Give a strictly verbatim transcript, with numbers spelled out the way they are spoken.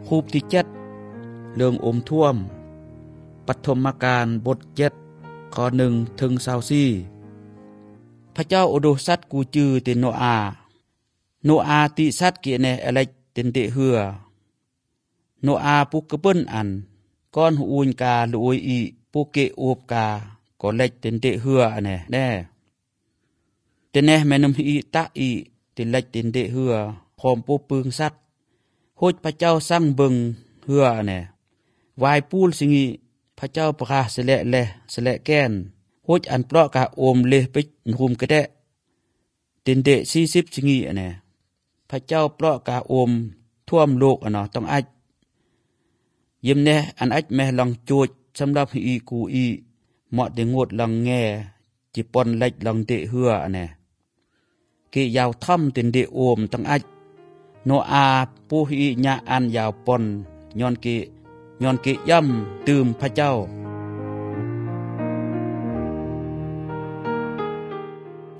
คูปที่เจ็ดเรื่องอมท่วมปฐมกาลบทเจ็ดข้อหนึ่งถึงสาวสี่พระเจ้าโอโดสัตกูจือติโนอาโนอาติสัตเกียเนอะไรเต็นเตเหือโนอาปุกกะเปิ้นอันก้อนหูอุนกาลุยอีปุเกโอบกาก็เล็กเต็นเตเหืออันแน่แน่แต่แน่แม่นมอีตะอีติเล็กเต็นเตเหือพร้อมปูปึงสัตโหดพระเจ้าสร้างเบิงเหืออันแน่วายปูลสิงีพระเจ้าประกาศเสละแลเสละแก้นโหดอันเปราะกาโอมเลไปหุมกระแดะตินเดสี่สิบสิงีอันแน่พระเจ้าเปราะกาโอมท่วมโลกอันเนาะต้องอัดยิมแน่อันอัดแม่ลังโจดสำหรับอีกูอีเหมาะเดงดลังแง่จิปอนเล็กลังเดเหืออันแน่เกยาวถ้ำตินเดโอมต้องอัดโนอาปูฮีญาอันยาวปอนย้อนเกย้อนเกย่ำตื่มพระเจ้า